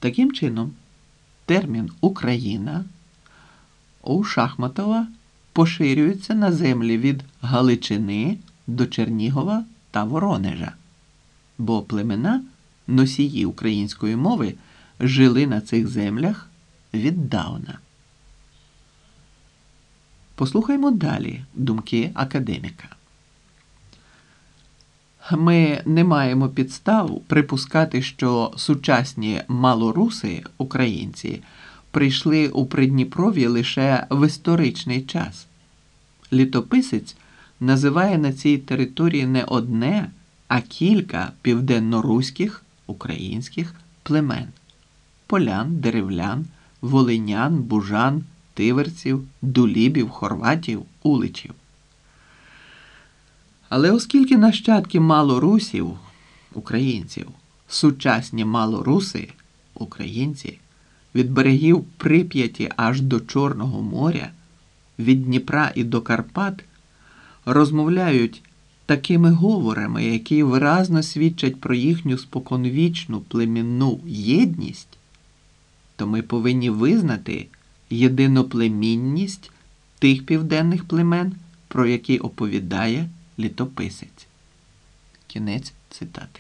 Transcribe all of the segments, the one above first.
Таким чином, термін «Україна» у Шахматова поширюється на землі від Галичини до Чернігова та Воронежа, бо племена, носії української мови, жили на цих землях віддавна. Послухаймо далі думки академіка. Ми не маємо підстав припускати, що сучасні малоруси, українці, прийшли у Придніпров'я лише в історичний час. Літописець називає на цій території не одне, а кілька південноруських, українських племен – полян, деревлян, волинян, бужан, тиверців, дулібів, хорватів, уличів. Але оскільки нащадки малорусів, українців, сучасні малоруси, українці, від берегів Прип'яті аж до Чорного моря, від Дніпра і до Карпат, розмовляють такими говорами, які виразно свідчать про їхню споконвічну племінну єдність, то ми повинні визнати єдиноплемінність тих південних племен, про які оповідає літописець. Кінець цитати.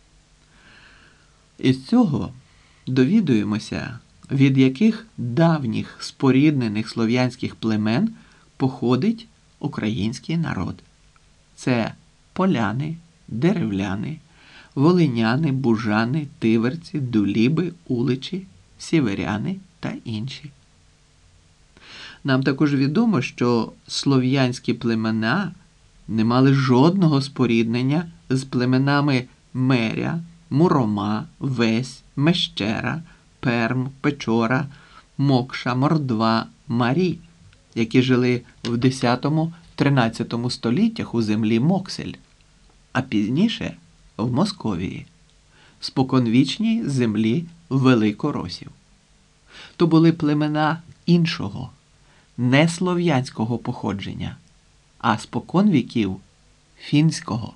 Із цього довідуємося, від яких давніх споріднених слов'янських племен походить український народ. Це поляни, деревляни, волиняни, бужани, тиверці, дуліби, уличі, сіверяни та інші. Нам також відомо, що слов'янські племена не мали жодного споріднення з племенами Меря, Мурома, Весь, Мещера, Перм, Печора, Мокша, Мордва, Марі, які жили в X-XIII століттях у землі Моксель, а пізніше в Московії, споконвічній землі великоросів. То були племена іншого, не слов'янського походження, а споконвіків фінського.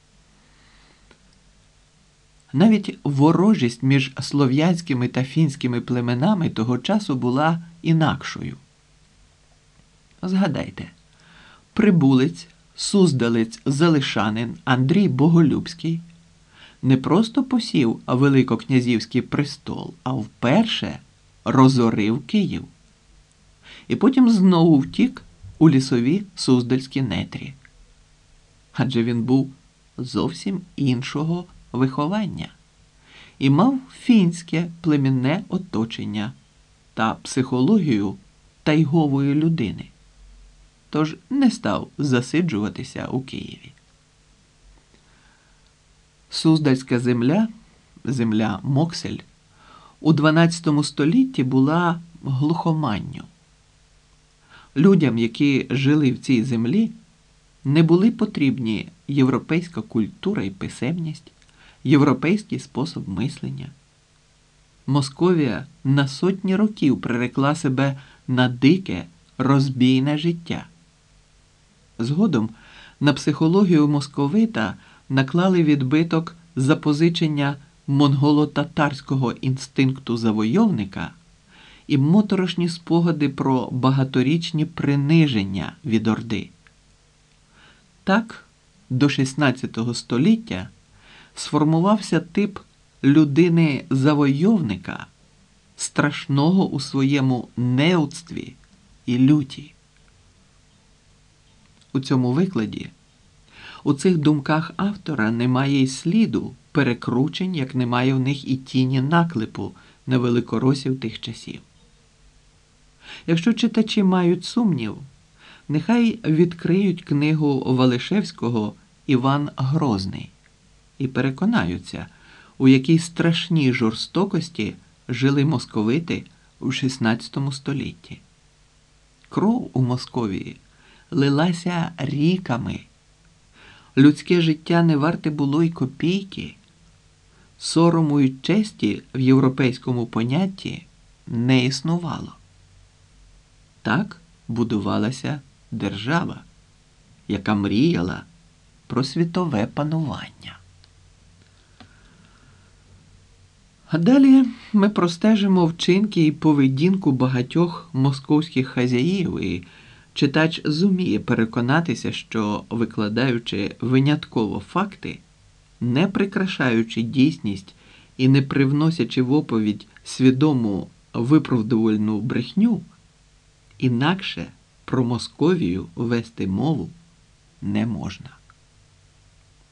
Навіть ворожість між слов'янськими та фінськими племенами того часу була інакшою. Згадайте, прибулець, суздалець, залишанин Андрій Боголюбський не просто посів Великокнязівський престол, а вперше розорив Київ. І потім знову втік у лісові суздальські нетрі. Адже він був зовсім іншого виховання і мав фінське племінне оточення та психологію тайгової людини. Тож не став засиджуватися у Києві. Суздальська земля, земля Моксель, у XII столітті була глухоманню. Людям, які жили в цій землі, не були потрібні європейська культура і писемність, європейський спосіб мислення. Московія на сотні років прирекла себе на дике, розбійне життя. Згодом на психологію московита наклали відбиток запозичення монголо-татарського інстинкту завойовника і моторошні спогади про багаторічні приниження від Орди. Так, до XVI століття сформувався тип людини-завойовника, страшного у своєму неуцтві і люті. У цьому викладі, у цих думках автора немає й сліду перекручень, як немає в них і тіні наклепу на великоросів тих часів. Якщо читачі мають сумнів, нехай відкриють книгу Валишевського «Іван Грозний» і переконаються, у якій страшній жорстокості жили московити у XVI столітті. Кров у Московії лилася ріками. Людське життя не варте було й копійки. Сорому й честі в європейському понятті не існувало. Так будувалася держава, яка мріяла про світове панування. А далі ми простежимо вчинки і поведінку багатьох московських хазяїв, і читач зуміє переконатися, що, викладаючи винятково факти, не прикрашаючи дійсність і не привносячи в оповідь свідому виправдувальну брехню, інакше про Московію вести мову не можна.